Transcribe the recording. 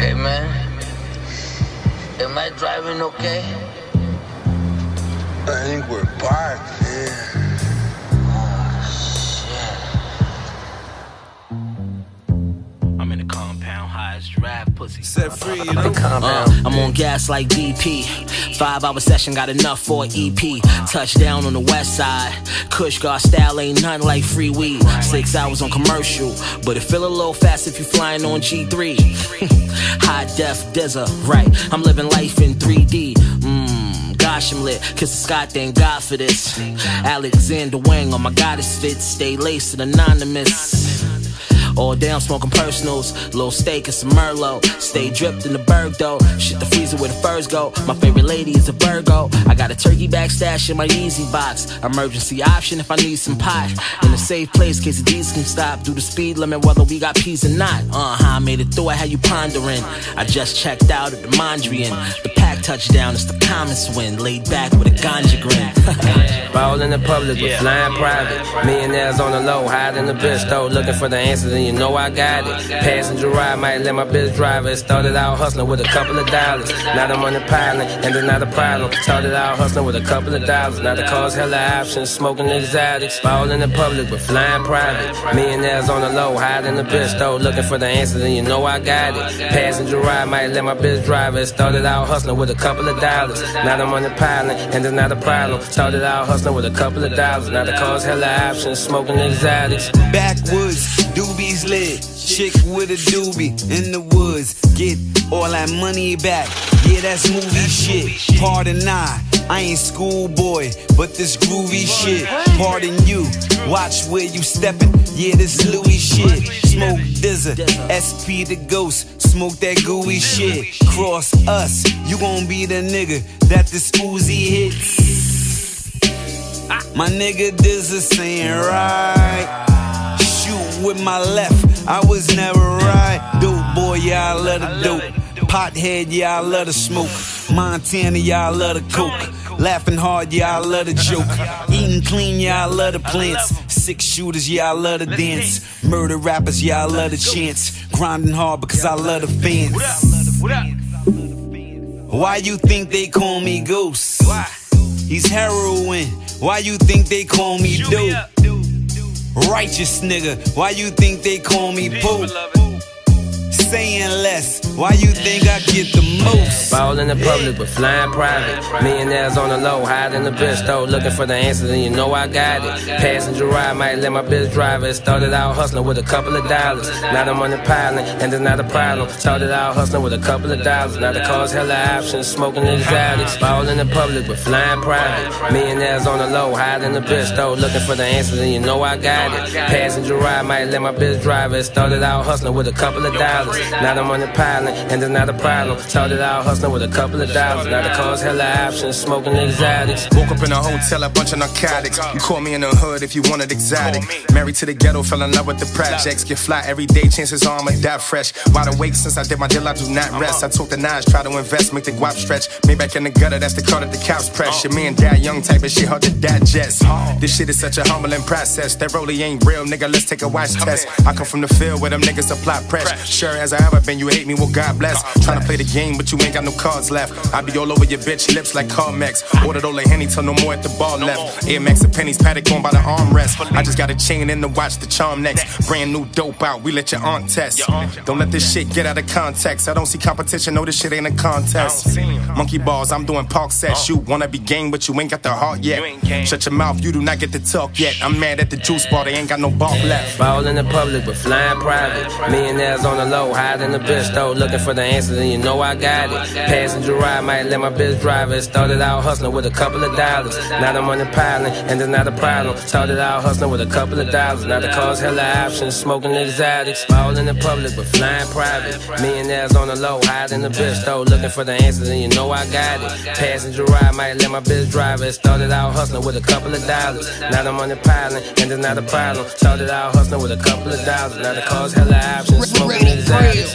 Hey man, am I driving okay? I think we're parked, yeah. I'm in the compound, high as draft pussy. Set free, you know? I'm on gas like BP. 5-hour session, got enough for an EP. Touchdown on the west side. Kush Guard style ain't nothing like free weed. 6 hours on commercial, but it feel a little fast if you flying on G3. High def dizzer, right? I'm living life in 3D. Gosh, I'm lit. Kiss the sky, thank God for this. Alexander Wang on my goddess fit. Stay laced and anonymous. All day I'm smoking personals, little steak and some Merlot. Stay dripped in the Berg though. Shit the freezer where the furs go. My favorite lady is a Virgo. I got a turkey bag stash in my easy box. Emergency option if I need some pot. In a safe place case the D's can stop. Do the speed limit whether we got peas or not. How I made it through, I had you pondering. I just checked out at the Mondrian. The pack touchdown, it's the Comets win. Laid back with a ganja grin. Ball in the public with flying private. Millionaires on the low, hiding the bitch though. Looking for the answers and you know I got it. Passenger ride, might let my bitch drive it. Started out hustling with a couple of dollars. Now I'm on the pilot, and it's not a problem. Started out hustling with a couple of dollars. Now the car's hella options, smoking exotics. Ball in the public with flying private. Millionaires on the low, hiding the bitch though. Looking for the answers and you know I got it. Passenger ride, might let my bitch drive it. Started out hustling with a couple of dollars. Now I'm on the pilot, and it's not a problem. Started out hustling with a couple of dollars. Now the car's hella options, smoking exotics. Backwoods, doobies lit. Chick with a doobie in the woods. Get all that money back. Yeah, that's movie shit. Pardon I ain't schoolboy, but this groovy shit. Pardon you, watch where you steppin'. Yeah, this Louis shit. Smoke Dizzer, SP the ghost. Smoke that gooey shit. Cross us, you gon' be the nigga that this Uzi hits. My nigga Dizzer saying right. Shoot with my left, I was never right. Dope boy, yeah, I love the dope. Pothead, yeah, I love the smoke. Montana, yeah, I love the coke. Laughing hard, yeah, I love the joke. Eating clean, yeah, I love the plants. 6 shooters, yeah, I love the dance. Murder rappers, yeah, I love the chance. Grinding hard because I love the fans. Why you think they call me Ghost? He's heroin. Why you think they call me dope? Righteous nigga, why you think they call me Pope? Saying less, why you think I get the most? Ball in the public but flying private. Millionaires on the low, hiding the bitch though. Looking for the answers and you know I got it. Passenger ride, might let my bitch drive it. Started out hustling with a couple of dollars. Now I'm on the pilot, and it's not a problem. Started out hustling with a couple of dollars. Now the car's hella options, smoking exotics. Ball in the public but flying private. Millionaires on the low, hiding the bitch though. Looking for the answers and you know I got it. Passenger ride, might let my bitch drive it. Started out hustling with a couple of dollars. Now I'm on the pilot, and it's not a problem. Started out hustling with a couple of dollars. Now the car's hella options, smoking exotics. Woke up in a hotel, a bunch of narcotics. You caught me in the hood if you wanted exotic. Married to the ghetto, fell in love with the projects. Get fly every day, chances are I'ma die fresh. Wide awake since I did my deal, I do not rest. I took the knives, try to invest, make the guap stretch. Made back in the gutter, that's the car that the cops press. Your man die young type of shit, hard to digest. This shit is such a humbling process. That rollie ain't real, nigga, let's take a watch test. I come from the field where them niggas apply pressure. Sure as I ever been, you hate me, well God bless. Tryna play the game, but you ain't got no cards left. I be all over your bitch lips like Carmex. Ordered all the Henny till no more at the bar left. Air Max and pennies, paddock on by the armrest. I just got a chain in the watch, the charm next. Brand new dope out, we let your aunt test. Don't let this shit get out of context. I don't see competition, no this shit ain't a contest. Monkey balls, I'm doing park sets. You wanna be game, but you ain't got the heart yet. Shut your mouth, you do not get to talk yet. I'm mad at the juice bar, they ain't got no bark left. Ball in the public but flying private. Millionaires on the low, hiding the bitch though. Looking for the answers and you know I got it. Passenger ride, might let my bitch drive it. Started out hustling with a couple of dollars. Now I'm on the pilot, and it's not a problem. Started out hustling with a couple of dollars. Now the car's hella options, smoking exotics. Ball in the public but flying private. Millionaires on the low, hiding the bitch though. Looking for the answers and you know I got it. Passenger ride, might let my bitch drive it. Started out hustling with a couple of dollars. Now I'm on the pilot, and it's not a problem. Started out hustling with a couple of dollars. Now the car's hella options, smoking exotics.